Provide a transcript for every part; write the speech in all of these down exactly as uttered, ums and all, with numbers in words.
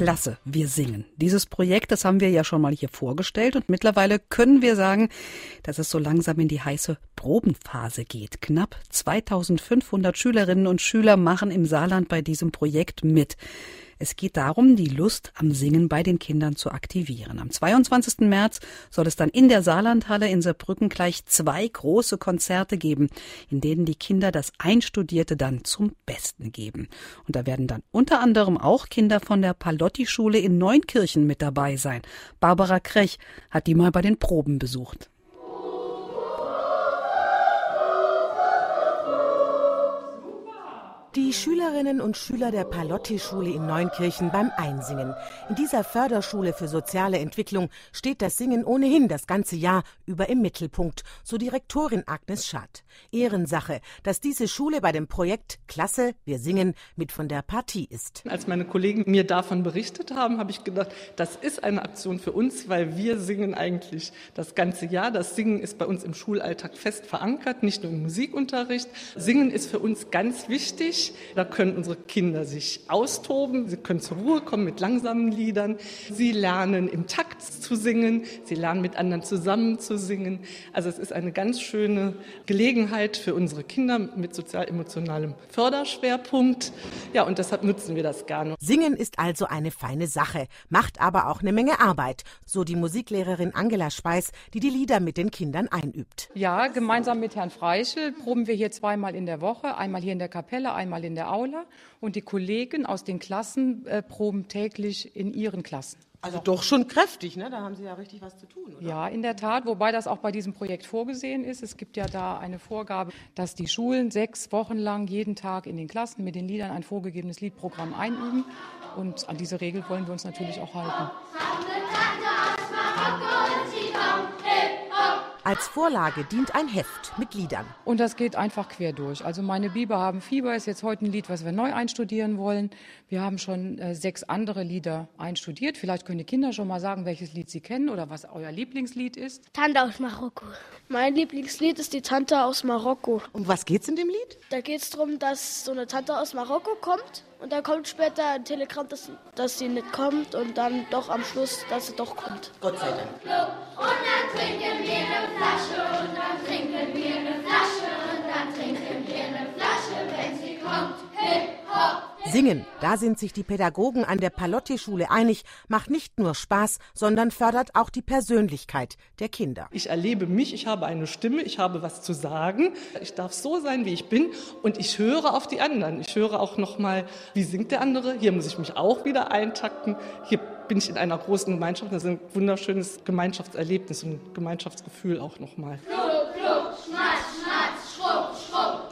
Klasse, wir singen. Dieses Projekt, das haben wir ja schon mal hier vorgestellt und mittlerweile können wir sagen, dass es so langsam in die heiße Probenphase geht. Knapp zweitausendfünfhundert Schülerinnen und Schüler machen im Saarland bei diesem Projekt mit. Es geht darum, die Lust am Singen bei den Kindern zu aktivieren. Am zweiundzwanzigsten März soll es dann in der Saarlandhalle in Saarbrücken gleich zwei große Konzerte geben, in denen die Kinder das Einstudierte dann zum Besten geben. Und da werden dann unter anderem auch Kinder von der Palotti-Schule in Neunkirchen mit dabei sein. Barbara Krech hat die mal bei den Proben besucht. Die Schülerinnen und Schüler der Palotti-Schule in Neunkirchen beim Einsingen. In dieser Förderschule für soziale Entwicklung steht das Singen ohnehin das ganze Jahr über im Mittelpunkt, so Direktorin Agnes Schad. Ehrensache, dass diese Schule bei dem Projekt Klasse, wir singen mit von der Partie ist. Als meine Kollegen mir davon berichtet haben, habe ich gedacht, das ist eine Aktion für uns, weil wir singen eigentlich das ganze Jahr. Das Singen ist bei uns im Schulalltag fest verankert, nicht nur im Musikunterricht. Singen ist für uns ganz wichtig. Da können unsere Kinder sich austoben, sie können zur Ruhe kommen mit langsamen Liedern. Sie lernen im Takt zu singen, sie lernen mit anderen zusammen zu singen. Also es ist eine ganz schöne Gelegenheit für unsere Kinder mit sozial-emotionalem Förderschwerpunkt. Ja, und deshalb nutzen wir das gerne. Singen ist also eine feine Sache, macht aber auch eine Menge Arbeit, so die Musiklehrerin Angela Speis, die die Lieder mit den Kindern einübt. Ja, gemeinsam mit Herrn Freischel proben wir hier zweimal in der Woche, einmal hier in der Kapelle, einmal in der Aula, und die Kollegen aus den Klassen äh, proben täglich in ihren Klassen. Also doch schon kräftig, ne? Da haben Sie ja richtig was zu tun, oder? Ja, in der Tat, wobei das auch bei diesem Projekt vorgesehen ist. Es gibt ja da eine Vorgabe, dass die Schulen sechs Wochen lang jeden Tag in den Klassen mit den Liedern ein vorgegebenes Liedprogramm einüben. Und an diese Regel wollen wir uns natürlich auch halten. Als Vorlage dient ein Heft mit Liedern. Und das geht einfach quer durch. Also meine Biber haben Fieber ist jetzt heute ein Lied, was wir neu einstudieren wollen. Wir haben schon äh, sechs andere Lieder einstudiert. Vielleicht können die Kinder schon mal sagen, welches Lied sie kennen oder was euer Lieblingslied ist. Tante aus Marokko. Mein Lieblingslied ist die Tante aus Marokko. Um was geht's in dem Lied? Da geht's darum, dass so eine Tante aus Marokko kommt und dann kommt später ein Telegramm, dass, dass sie nicht kommt und dann doch am Schluss, dass sie doch kommt. Gott sei Dank. Und dann trinken wir eine Flasche und dann trinken wir eine Flasche und dann trinken wir eine Flasche, wenn sie kommt. Hip, hop. Singen, da sind sich die Pädagogen an der Palotti-Schule einig, macht nicht nur Spaß, sondern fördert auch die Persönlichkeit der Kinder. Ich erlebe mich, ich habe eine Stimme, ich habe was zu sagen. Ich darf so sein, wie ich bin, und ich höre auf die anderen. Ich höre auch noch mal, wie singt der andere? Hier muss ich mich auch wieder eintakten. Hier bin ich in einer großen Gemeinschaft. Das ist ein wunderschönes Gemeinschaftserlebnis und ein Gemeinschaftsgefühl auch noch mal. Klub, klub, schmatz, schmatz, schrupp, schrupp.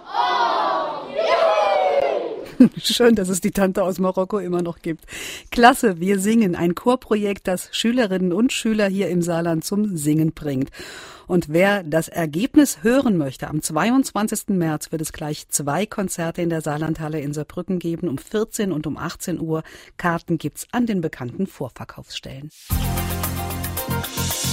Schön, dass es die Tante aus Marokko immer noch gibt. Klasse, wir singen, ein Chorprojekt, das Schülerinnen und Schüler hier im Saarland zum Singen bringt. Und wer das Ergebnis hören möchte, am zweiundzwanzigsten März wird es gleich zwei Konzerte in der Saarlandhalle in Saarbrücken geben, um vierzehn und um achtzehn Uhr. Karten gibt's an den bekannten Vorverkaufsstellen.